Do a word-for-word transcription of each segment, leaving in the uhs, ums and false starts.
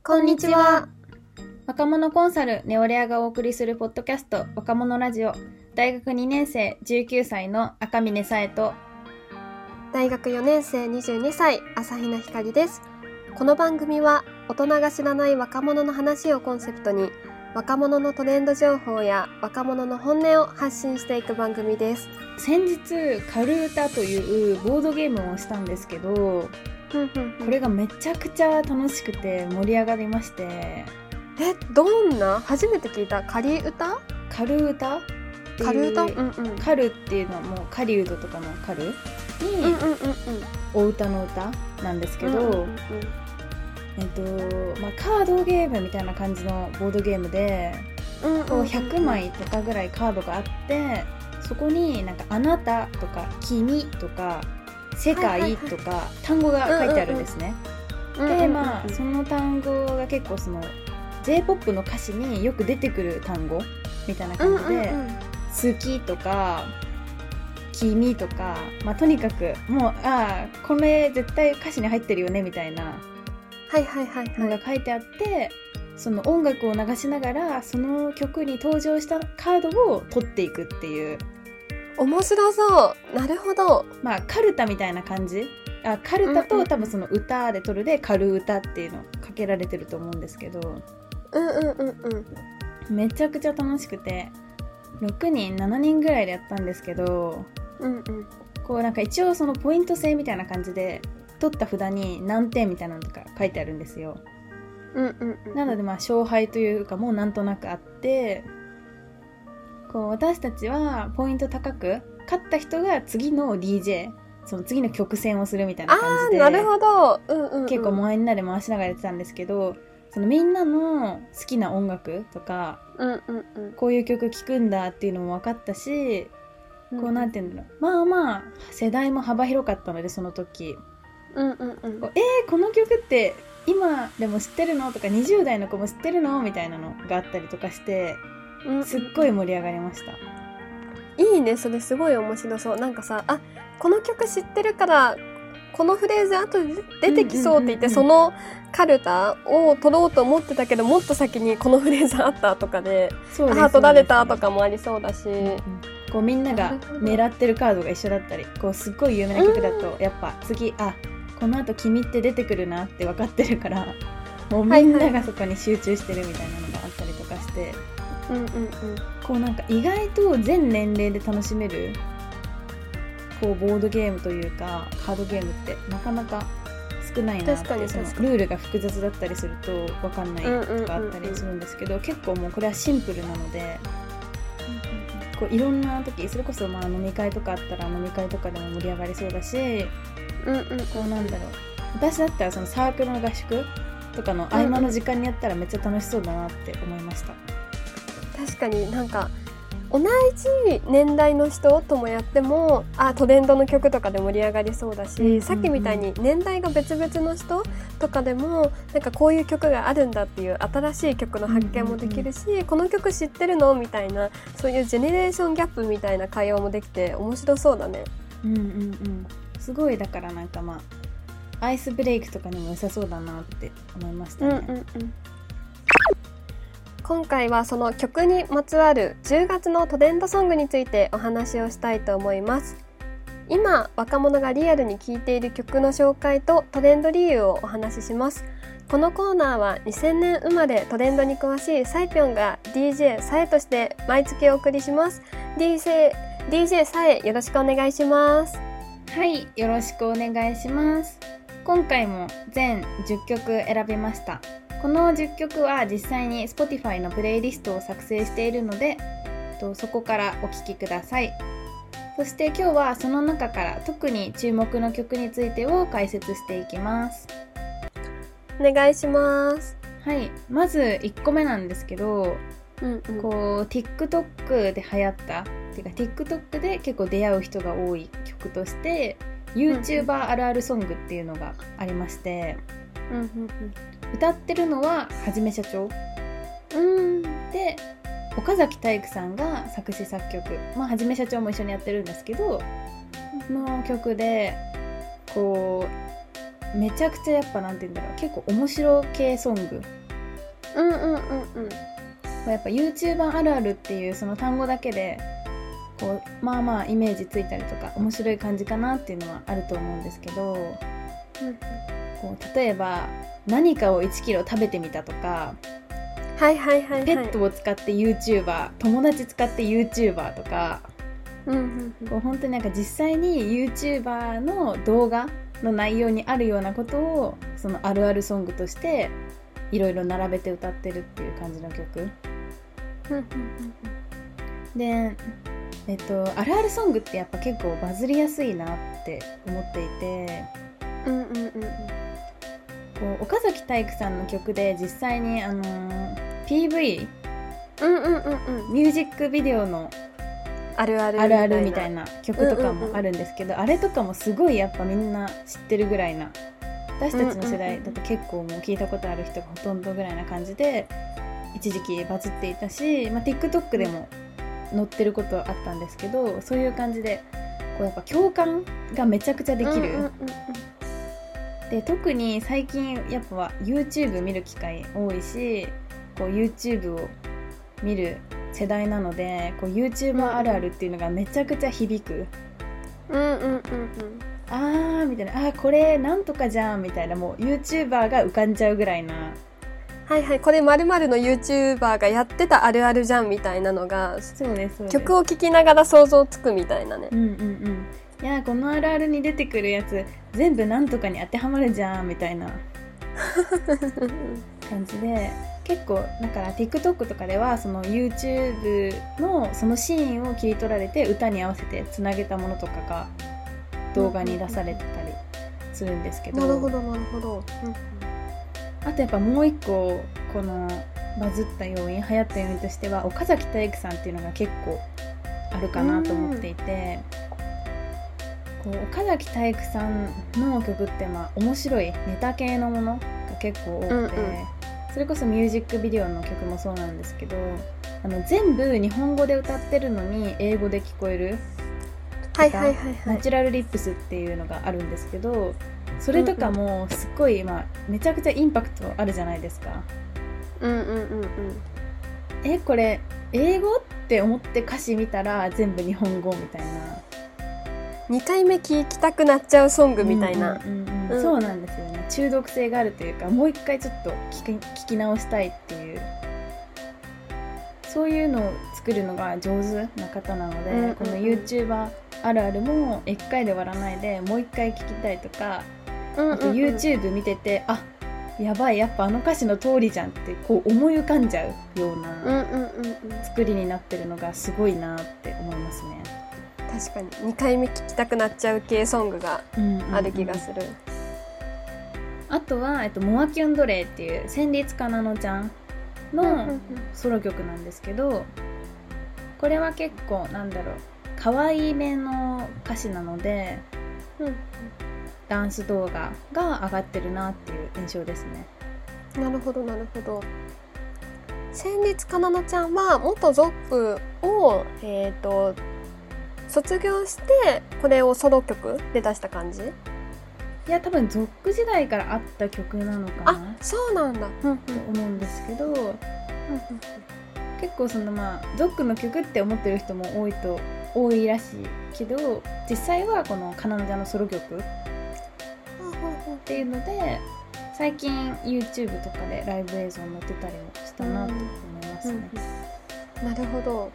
こんにちは。 若者コンサルネオレアがお送りするポッドキャスト若者ラジオ、大学にねん生じゅうきゅうさいの赤嶺さえと大学よねん生にじゅうにさい朝比奈ひかりです。この番組は大人が知らない若者の話をコンセプトに、若者のトレンド情報や若者の本音を発信していく番組です。 先日カルータというボードゲームをしたんですけど、これがめちゃくちゃ楽しくて盛り上がりまして。 え、どんな？初めて聞いた。仮歌？ カルータ？ カル歌？うんうん。 カルっていうのはもう狩人とかのカルに、 うんうんうんうん、 お歌の歌なんですけど、 うんうんうん、 えっとまあ、カードゲームみたいな感じのボードゲームで、 うんうんうん、 こうひゃくまいとかぐらいカードがあって、そこになんかあなたとか君とか世界とか単語が書いてあるんですね。で、まあその単語が結構その J-ポップ の歌詞によく出てくる単語みたいな感じで、うんうんうん、好きとか君とか、まあ、とにかくもうああこれ絶対歌詞に入ってるよねみたいなのが書いてあって、その音楽を流しながらその曲に登場したカードを取っていくっていう。 面白そう。なるほど。 まあカルタみたいな感じ。あ、カルタと多分その歌で取るでカル歌っていうのかけられてると思うんですけど、 うんうんうんうん。 めちゃくちゃ楽しくて、ろくにんななにんぐらいでやったんですけど、 うんうん、 こうなんか一応そのポイント制みたいな感じで取った札に何点みたいなのとか書いてあるんですよ。 うんうんうん、 なのでまあ勝敗というかもうなんとなくあって、こう私たちはポイント高く勝った人が次の ディージェー、 その次の曲線をするみたいな感じで、 あ、なるほど、うんうんうん、 結構みんなで回しながらやってたんですけど、そのみんなの好きな音楽とか、 うんうんうん、 こういう曲聴くんだっていうのも分かったし、こうなんていうんだろう、まあまあ世代も幅広かったのでその時、 うんうんうん、 こうえー、この曲って今でも知ってるのとかにじゅう代の子も知ってるのみたいなのがあったりとかして、すっごい盛り上がりました。 いいね、それすごい面白そう。なんかさ、あ、この曲知ってるからこのフレーズ後で出てきそうって言って、うんうんうんうん、そのカルタを取ろうと思ってたけど、もっと先にこのフレーズあったとかで、そうです、あ、取られたとかもありそうだし、うんうん、 こうみんなが狙ってるカードが一緒だったり、こうすっごい有名な曲だとやっぱ次、あ、この後君って出てくるなって分かってるから、もうみんながそこに集中してるみたいなのがあったりとかして、 うんうんうん、 こうなんか意外と全年齢で楽しめるこうボードゲームというかカードゲームってなかなか少ないなって。そのルールが複雑だったりすると分かんないとかあったりするんですけど、うんうんうんうん、結構もうこれはシンプルなので、こういろんな時、それこそまあ飲み会とかあったら飲み会とかでも盛り上がりそうだし、うんうん、こうなんだろう、私だったらそのサークルの合宿とかの合間の時間にやったらめっちゃ楽しそうだなって思いました。 確かになんか同じ年代の人ともやっても、あ、トレンドの曲とかで盛り上がりそうだし、うんうんうん、さっきみたいに年代が別々の人とかでもなんかこういう曲があるんだっていう新しい曲の発見もできるし、うんうんうん、この曲知ってるのみたいな、そういうジェネレーションギャップみたいな会話もできて面白そうだね。 うんうんうん、すごい。だからなんかまあアイスブレイクとかにも良さそうだなって思いましたね。 うんうんうん、今回はその曲にまつわるじゅうがつのトレンドソングについてお話をしたいと思います。今若者がリアルに聴いている曲の紹介とトレンド理由をお話しします。このコーナーはにせんねん生まれトレンドに詳しいサイピョンが ディージェー サエとして毎月お送りします。 ディージェー ディージェー サエ、よろしくお願いします。 はい、よろしくお願いします。今回も全じゅっきょく選びました。このじゅっきょくは実際に Spotify のプレイリストを作成しているので、そこからお聴きください。そして今日はその中から特に注目の曲についてを解説していきます。 お願いします。 はい、まずいっこめなんですけど、うんうん、こう TikTok で流行ったっていうか TikTok で結構出会う人が多い曲として YouTuber あるあるソングっていうのがありまして、うんうんうん、歌ってるのははじめ社長、うん、で岡崎体育さんが作詞作曲、まあ、はじめ社長も一緒にやってるんですけどの曲で、こうめちゃくちゃやっぱなんて言うんだろう、結構面白系ソング、 うんうんうんうん、 やっぱ YouTuber あるあるっていうその単語だけでこうまあまあイメージついたりとか面白い感じかなっていうのはあると思うんですけど、うん、こう例えば何かをいちキロ食べてみたとか、 はいはいはいはい、 ペットを使って YouTuber、 友達使って YouTuber とか、 うんうんうん、 こう本当になんか実際に YouTuber の動画の内容にあるようなことをそのあるあるソングとしていろいろ並べて歌ってるっていう感じの曲、 うんうんうん、 で、えっと、あるあるソングってやっぱ結構バズりやすいなって思っていて、 うんうんうんうん、 こう岡崎体育さんの曲で実際に、あのー、ピーブイ、 うんうんうんうん、 ミュージックビデオのあるあるあるあるみたいな曲とかもあるんですけど、うんうんうん、あれとかもすごいやっぱみんな知ってるぐらいな、私たちの世代だと結構もう聞いたことある人がほとんどぐらいな感じで一時期バズっていたし、まあ、TikTok でも載ってることはあったんですけど、そういう感じでこうやっぱ共感がめちゃくちゃできる、うんうんうんうん、で特に最近やっぱ YouTube 見る機会多いし、こう YouTube を見る世代なので、こう YouTuber あるあるっていうのがめちゃくちゃ響く、 うんうんうんうん、 あーみたいな、あーこれなんとかじゃんみたいな、もう YouTuber が浮かんじゃうぐらいな、 はいはい、これ〇〇の YouTuber がやってたあるあるじゃんみたいなのが、 そうですそうです、 曲を聴きながら想像つくみたいなね、 うんうんうん、いやこのあるあるに出てくるやつ全部なんとかに当てはまるじゃんみたいな感じで、結構だから TikTok とかではその YouTube のそのシーンを切り取られて歌に合わせてつなげたものとかが動画に出されてたりするんですけど、 なるほどなるほど、うん、 あとやっぱもう一個このバズった要因、流行った要因としては岡崎体育さんっていうのが結構あるかなと思っていて、こう岡崎体育さんの曲ってまあ面白いネタ系のものが結構多くて、うんうん、それこそミュージックビデオの曲もそうなんですけど、あの全部日本語で歌ってるのに英語で聞こえる、 はいはいはいはい、 ナチュラルリップスっていうのがあるんですけど、それとかもすっごい、まあ、めちゃくちゃインパクトあるじゃないですか。 うんうんうんうん、 えこれ英語って思って歌詞見たら全部日本語みたいな、 にかいめ聴きたくなっちゃうソングみたいな、 うんうんうんうん、そうなんですよね。中毒性があるというか、もう一回ちょっと聞き、聞き直したいっていう、そういうのを作るのが上手な方なので、うんうんうん、この YouTuber あるあるもいっかいで終わらないでもう一回聞きたいとか、うんうんうん、あと YouTube 見てて、あやばいやっぱあの歌詞の通りじゃんってこう思い浮かんじゃうような作りになってるのがすごいなって思いますね。 確かににかいめ聴きたくなっちゃう系ソングがある気がする、うんうんうん、 あとは、えっと、モアキュンドレイっていう戦慄かなのちゃんのソロ曲なんですけど、これは結構なんだろう可愛いめの歌詞なので、うんうん、ダンス動画が上がってるなっていう印象ですね。 なるほどなるほど。戦慄かなのちゃんは元ゾップを、えーと卒業してこれをソロ曲で出した感じ？ いや多分ゾック時代からあった曲なのかな。 あ、そうなんだ、うんうん、 と思うんですけど、うんうん、結構そのまあゾックの曲って思ってる人も多いと多いらしいけど、実際はこのかなのちゃんのソロ曲っていうので最近 YouTube とかでライブ映像載ってたりもしたなと思いますね、 うんうん、なるほど。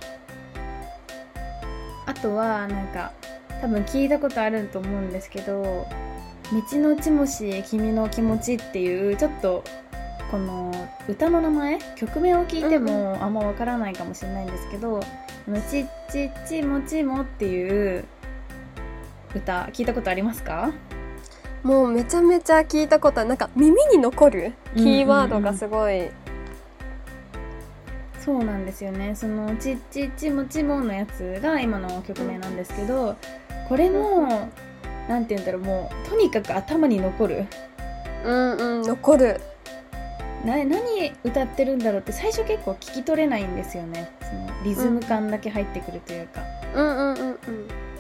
あとはなんか多分聞いたことあると思うんですけど、道のちもし君の気持ちっていうちょっとこの歌の名前曲名を聞いてもあんまわからないかもしれないんですけど、うんうん、ちっちっちもちもっていう歌聞いたことありますか？ もうめちゃめちゃ聞いたことある。なんか耳に残るキーワードがすごい、うんうんうん、 そうなんですよね。そのちっちっちもちものやつが今の曲名なんですけど、これもなんて言うんだろう、もうとにかく頭に残る。 うんうん、残る。 な何歌ってるんだろうって最初結構聞き取れないんですよね。そのリズム感だけ入ってくるというか、 うんうんうんうん、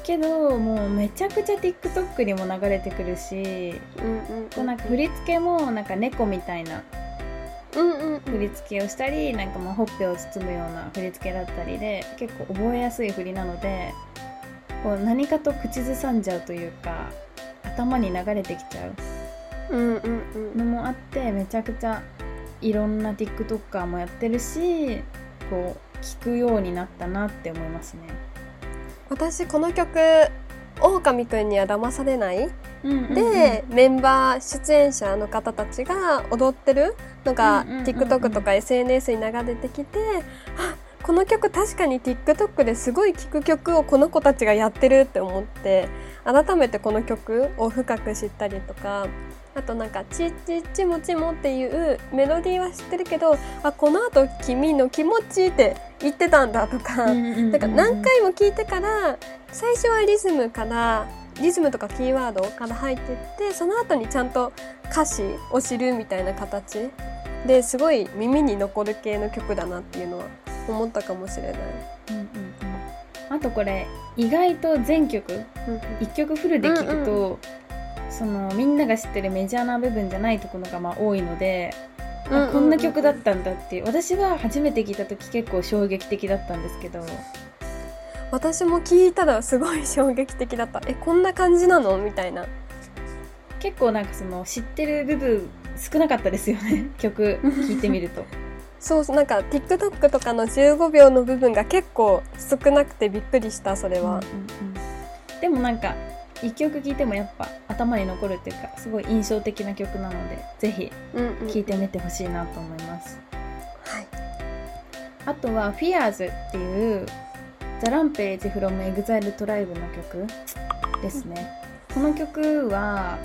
けどもうめちゃくちゃ TikTok にも流れてくるし、 うんうんうん、 なんか振り付けもなんか猫みたいなうんうんうん、 振り付けをしたり、なんかもうほっぺを包むような振り付けだったりで結構覚えやすい振りなので、こう何かと口ずさんじゃうというか頭に流れてきちゃうのもあって、めちゃくちゃいろんな TikToker もやってるし、こう聞くようになったなって思いますね。 私この曲狼くんには騙されない、 うんうんうん、 でメンバー出演者の方たちが踊ってるのが、うんうんうんうん、TikTok とか エスエヌエス に流れてきて、あ、この曲確かに TikTok ですごい聴く曲をこの子たちがやってるって思って、改めてこの曲を深く知ったりとか、あとなんかチッチッチモチモっていうメロディーは知ってるけど、あ、この後君の気持ちって言ってたんだとか、うんうんうんうん、なんか何回も聞いてから最初はリズムからリズムとかキーワードから入っていって、その後にちゃんと歌詞を知るみたいな形ですごい耳に残る系の曲だなっていうのは思ったかもしれない。 うんうんうん、あとこれ意外と全曲、うん、いっきょくフルで聴くと、うんうん、そのみんなが知ってるメジャーな部分じゃないところがまあ多いので、うんうんうん、あ、こんな曲だったんだっていう、私は初めて聞いた時結構衝撃的だったんですけど、 私も聞いたらすごい衝撃的だった。え、こんな感じなのみたいな。 結構なんかその知ってる部分少なかったですよね曲聞いてみるとそうそう、なんか TikTok とかのじゅうごびょうの部分が結構少なくてびっくりした、それは、うんうんうん、 でもなんかいっきょく聴いてもやっぱ頭に残るっていうか、すごい印象的な曲なのでぜひ聴いてみてほしいなと思います、 うんうん、はい。 あとは Fears っていうThe Rampage from Exile Tribe の曲ですね、うん、この曲は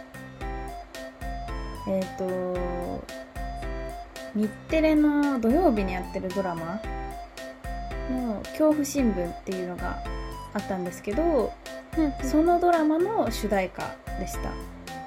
えっと日テレの土曜日にやってるドラマの恐怖新聞っていうのがあったんですけど、うん、そのドラマの主題歌でした、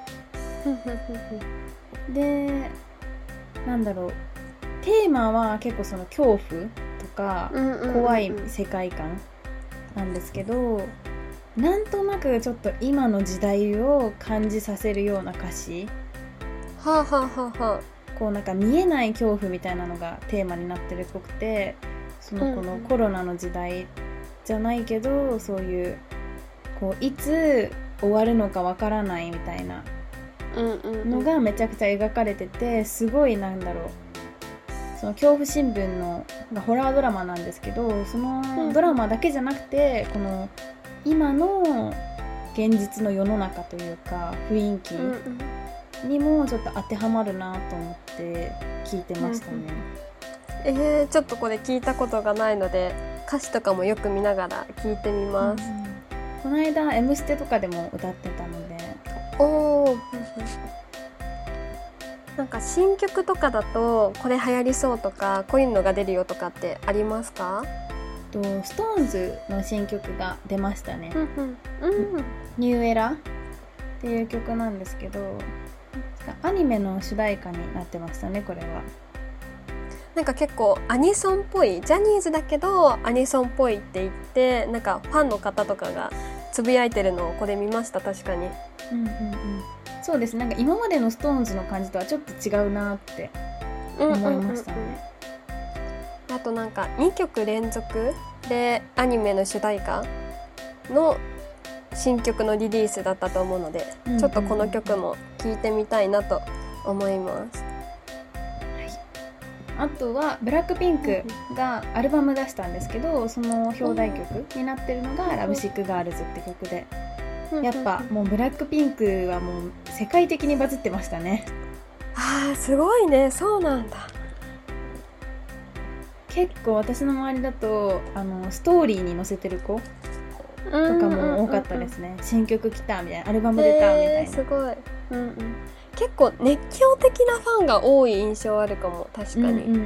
うん、で、なんだろう、テーマは結構その恐怖とか怖い世界観なんですけど、なんとなくちょっと今の時代を感じさせるような歌詞、 はあはあはあはあ、 こうなんか見えない恐怖みたいなのがテーマになってるっぽくて、そのこのコロナの時代じゃないけど、そういうこういつ終わるのかわからないみたいなのがめちゃくちゃ描かれてて、すごいなんだろう、その恐怖新聞のホラードラマなんですけど、そのドラマだけじゃなくてこの今の現実の世の中というか雰囲気にもちょっと当てはまるなと思って聞いてましたね、 うんうん、えー、ちょっとこれ聞いたことがないので歌詞とかもよく見ながら聞いてみます、うんうん、 この間「M ステ」とかでも歌ってたので。 おー、なんか新曲とかだとこれ流行りそうとかこういうのが出るよとかってありますか？ とストーンズの新曲が出ましたね、 うんうんうん、 ニューエラっていう曲なんですけど、アニメの主題歌になってましたね。これはなんか結構アニソンっぽい、ジャニーズだけどアニソンっぽいって言って、なんかファンの方とかがつぶやいてるのをこれ見ました。確かに、 うんうんうん、そうです。なんか今までのストーンズの感じとはちょっと違うなって思いましたね、うんうんうんうん、 あとなんかにきょく連続でアニメの主題歌の新曲のリリースだったと思うので、うんうんうん、ちょっとこの曲も聴いてみたいなと思います、はい、 あとはブラックピンクがアルバム出したんですけど、その表題曲になってるのがラブシックガールズって曲で、やっぱもうブラックピンクはもう世界的にバズってましたね。 あー、すごいね。そうなんだ。 結構私の周りだとあのストーリーに載せてる子とかも多かったですね、うんうんうん、新曲来たみたいな、アルバム出たみたいな、 えー、すごい、うんうん、結構熱狂的なファンが多い印象あるかも。確かに、うんうんうんうん、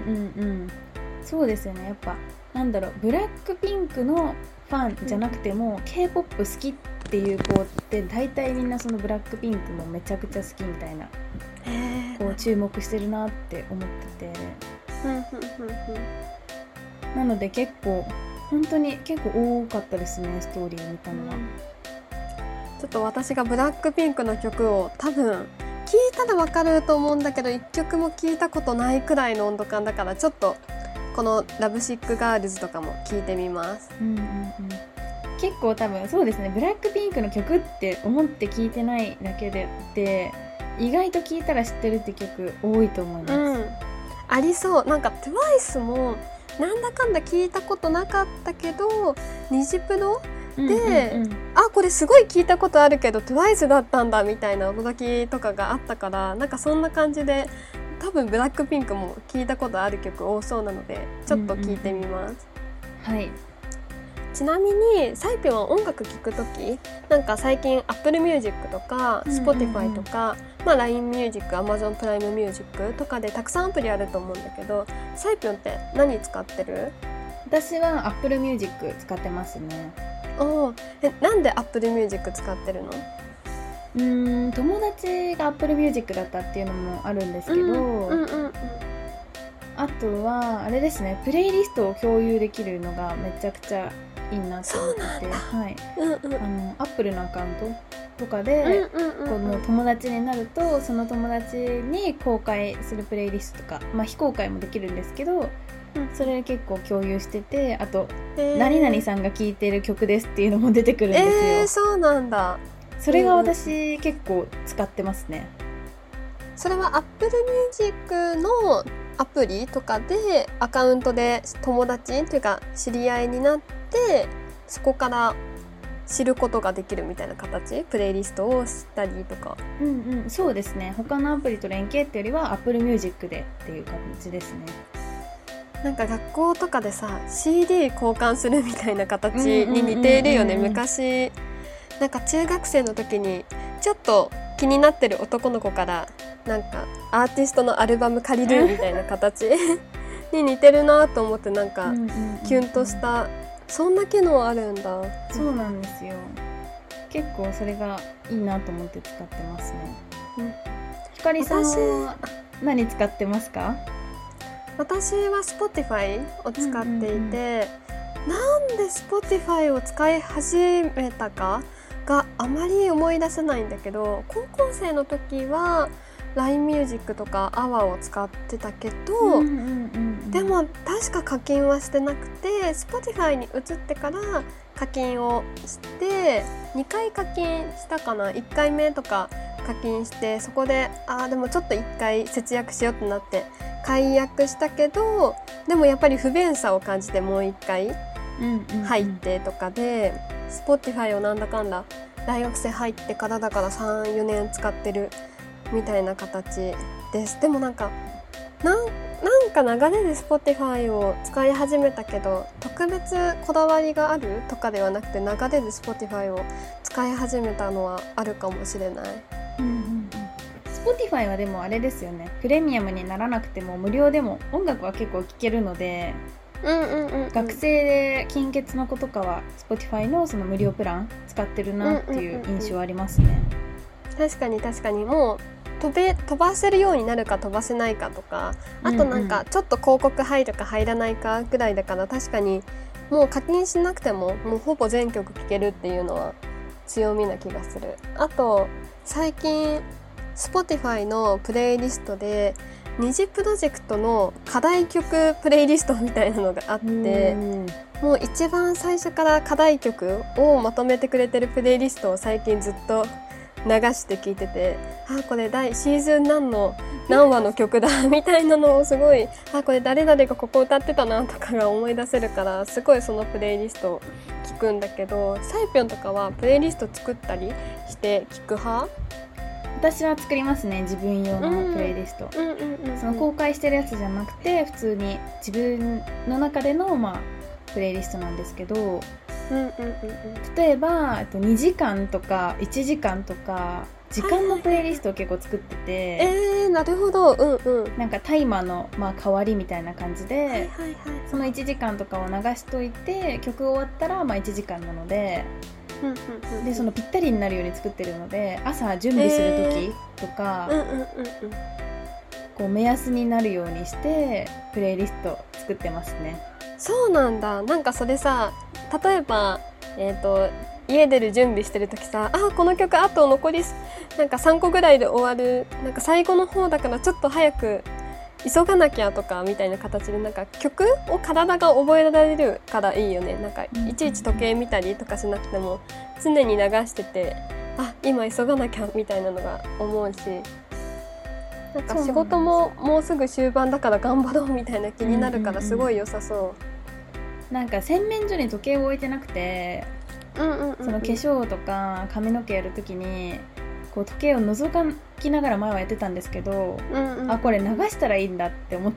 そうですよね。やっぱなんだろう、ブラックピンクのファンじゃなくても、うん、K-ポップ 好きっていう子って大体みんなそのブラックピンクもめちゃくちゃ好きみたいな、 えー、 こう注目してるなって思ってて、 うんうんうんうん、 なので結構本当に結構多かったですね、ストーリー見たのは、うん、 ちょっと私がブラックピンクの曲を多分聞いたらわかると思うんだけどいっきょくも聞いたことないくらいの温度感だから、ちょっとこのラブシックガールズとかも聞いてみます、うんうんうん、 結構多分そうですね、ブラックピンクの曲って思って聞いてないだけでで意外と聞いたら知ってるって曲多いと思います、うん、 ありそう。なんか トゥワイス もなんだかんだ聞いたことなかったけどニジプロで、うんうんうん、あこれすごい聞いたことあるけど トゥワイス だったんだみたいな驚きとかがあったから、なんかそんな感じで多分ブラックピンクも聞いたことある曲多そうなのでちょっと聞いてみます、 うんうん、はい。 ちなみにサイピョンは音楽聴くときなんか最近 Apple Music とか Spotify とか、うんうんうんまあ、ライン Music、Amazon プライム Music とかでたくさんアプリあると思うんだけど、サイピョンって何使ってる？ 私は Apple Music 使ってますね。 おえなんで Apple Music 使ってるの？ うーん友達が Apple Music だったっていうのもあるんですけど、うんうんうんうん、あとはあれですね、プレイリストを共有できるのがめちゃくちゃいいなと思ってて、はい、うんうん、あの Apple のアカウントとかで、うんうんうんうん、この友達になるとその友達に公開するプレイリストとか、まあ、非公開もできるんですけど、うん、それ結構共有してて、あと、えー、何々さんが聴いてる曲ですっていうのも出てくるんですよ。 えー、そうなんだ。 それが私、うん、結構使ってますね。 それは Apple Music のアプリとかでアカウントで友達というか知り合いになってそこから知ることができるみたいな形、プレイリストを知ったりとか。 うんうん、そうですね。他のアプリと連携っていうよりは Apple Music でっていう感じですね。なんか学校とかでさ シーディー 交換するみたいな形に似ているよね。昔なんか中学生の時にちょっと気になってる男の子からなんかアーティストのアルバム借りるみたいな形に似てるなと思って、なんかキュンとした。そんな機能あるんだ。 そうなんですよ。結構それがいいなと思って使ってますね、うん、ひかりさんは何使ってますか？ 私は Spotify を使っていて、うんうんうん、なんで Spotify を使い始めたかがあまり思い出せないんだけど、高校生の時は ライン Music とか アワー を使ってたけど、うんうんうんうん、でも確か課金はしてなくて Spotify に移ってから課金をしてにかい課金したかな。いっかいめとか課金してそこであーでもちょっといっかい節約しようってなって解約したけど、でもやっぱり不便さを感じてもういっかい入ってとかで、うんうんうん、Spotify をなんだかんだ大学生入ってからだからさん、よねん使ってるみたいな形です。でもなんかなんなんか流れで Spotify を使い始めたけど特別こだわりがあるとかではなくて流れで Spotify を使い始めたのはあるかもしれない、うんうんうん、 Spotify はでもあれですよね、プレミアムにならなくても無料でも音楽は結構聴けるので、うんうんうんうん、学生で金欠の子とかは Spotify のその無料プラン使ってるなっていう印象ありますね、うんうんうんうん、確かに確かに。もう飛べ飛ばせるようになるか飛ばせないかとか、あとなんかちょっと広告入るか入らないかぐらいだから、確かにもう課金しなくてももうほぼ全曲聴けるっていうのは強みな気がする。あと最近 Spotify のプレイリストで二次プロジェクトの課題曲プレイリストみたいなのがあって、もう一番最初から課題曲をまとめてくれてるプレイリストを最近ずっと流して聴いてて、あこれ第シーズン何の何話の曲だみたいなのをすごい、あこれ誰々がここ歌ってたなとかが思い出せるから、すごいそのプレイリストを聴くんだけど、サイピョンとかはプレイリスト作ったりして聴く派？ 私は作りますね、自分用のプレイリスト、うんうんうんうん、その公開してるやつじゃなくて普通に自分の中での、まあ、プレイリストなんですけど、うんうんうんうん、例えばにじかんとかいちじかんとか時間のプレイリストを結構作ってて、はいはいはい、 えー、なるほど、うんうん、 なんかタイマーの、まあ、代わりみたいな感じで、はいはいはい、そのいちじかんとかを流しといて曲終わったら、まあ、いちじかんなので、うんうんうん、でそのぴったりになるように作ってるので、朝準備する時とか、えーうんうんうんうん、 こう目安になるようにしてプレイリスト作ってますね。 そうなんだ。なんかそれさ、例えばえっと家出る準備してる時さ、あこの曲あと残りなんかさんこぐらいで終わる、なんか最後の方だからちょっと早く急がなきゃとかみたいな形で、なんか曲を体が覚えられるからいいよね。なんかいちいち時計見たりとかしなくても常に流してて、あ今急がなきゃみたいなのが思うし、なんか仕事ももうすぐ終盤だから頑張ろうみたいな気になるからすごい良さそう。うんうんうん、なんか洗面所に時計を置いてなくて、うんうんうんうん、その化粧とか髪の毛やるときにこう時計を覗きながら前はやってたんですけど、うんうん、あこれ流したらいいんだって思って、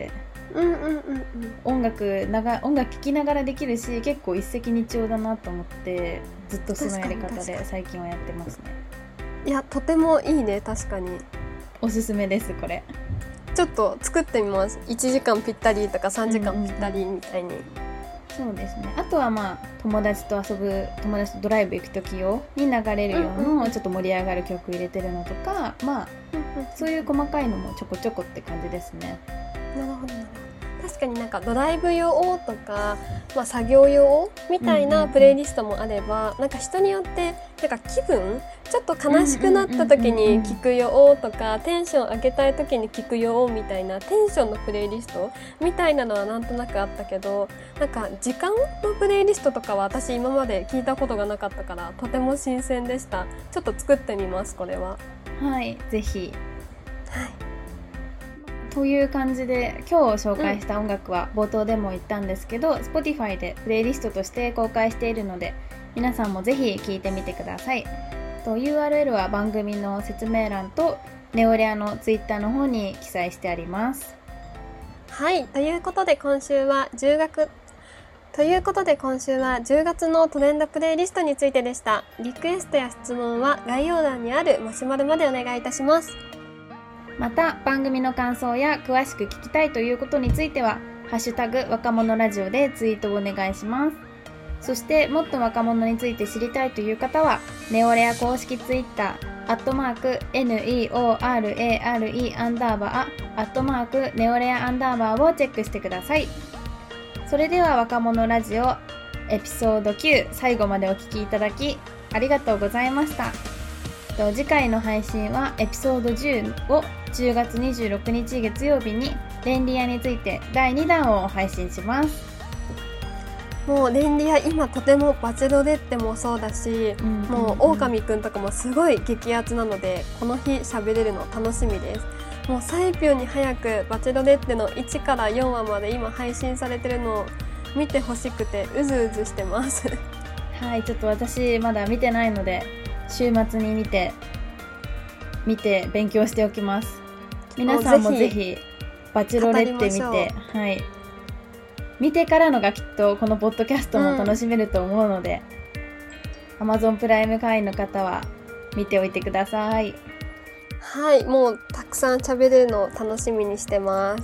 うんうんうんうん、音楽長音楽聴きながらできるし結構一石二鳥だなと思ってずっとそのやり方で最近はやってますね。 いやとてもいいね。確かにおすすめですこれ。 ちょっと作ってみます。いちじかんぴったりとかさんじかんぴったりみたいに、うんうんうん、 そうですね。あとはまあ友達と遊ぶ友達とドライブ行く時用に流れるようなちょっと盛り上がる曲入れてるのとか、まあそういう細かいのもちょこちょこって感じですね。 なるほどなるほど。確かになんかドライブ用とか、まあ、作業用みたいなプレイリストもあれば、うんうんうん、なんか人によってなんか気分ちょっと悲しくなった時に聴くよとか、テンション上げたい時に聴くよみたいなテンションのプレイリストみたいなのはなんとなくあったけど、なんか時間のプレイリストとかは私今まで聞いたことがなかったからとても新鮮でした。ちょっと作ってみますこれは。 はいぜひ。はいという感じで今日紹介した音楽は冒頭でも言ったんですけど、うん、Spotify でプレイリストとして公開しているので皆さんもぜひ聴いてみてください。と ユーアールエル は番組の説明欄とネオレアの Twitter の方に記載してあります。 はいということで今週は10月ということで今週はじゅうがつのトレンドプレイリストについてでした。リクエストや質問は概要欄にあるマシュマロまでお願いいたします。 また番組の感想や詳しく聞きたいということについてはハッシュタグ若者ラジオでツイートをお願いします。そしてもっと若者について知りたいという方はネオレア公式ツイッターアットマーク ネオラレアンダーバーアットマークネオレアアンダーバーをチェックしてください。それでは若者ラジオエピソードきゅう最後までお聞きいただきありがとうございました。次回の配信はエピソードじゅうをじゅうがつにじゅうろくにち月曜日にレンリアについてだいにだんを配信します。 もうレンリア今とてもバチェロレッテもそうだし、うんうんうん、もう狼くんとかもすごい激アツなのでこの日喋れるの楽しみです。もうサイピョンに早くバチェロレッテのいちからよんわまで今配信されてるのを見てほしくてうずうずしてますはいちょっと私まだ見てないので週末に見て見て勉強しておきます。皆さんもぜひバチェロレッテ見て、はい、見てからのがきっとこのポッドキャストも楽しめると思うので、うん、Amazon プライム会員の方は見ておいてください。 はいもうたくさん喋れるのを楽しみにしてます。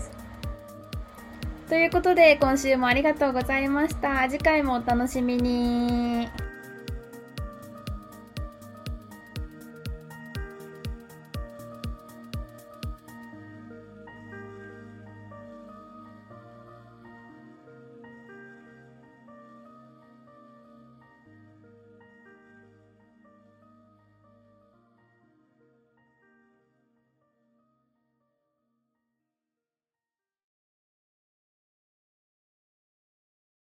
ということで今週もありがとうございました。次回もお楽しみに。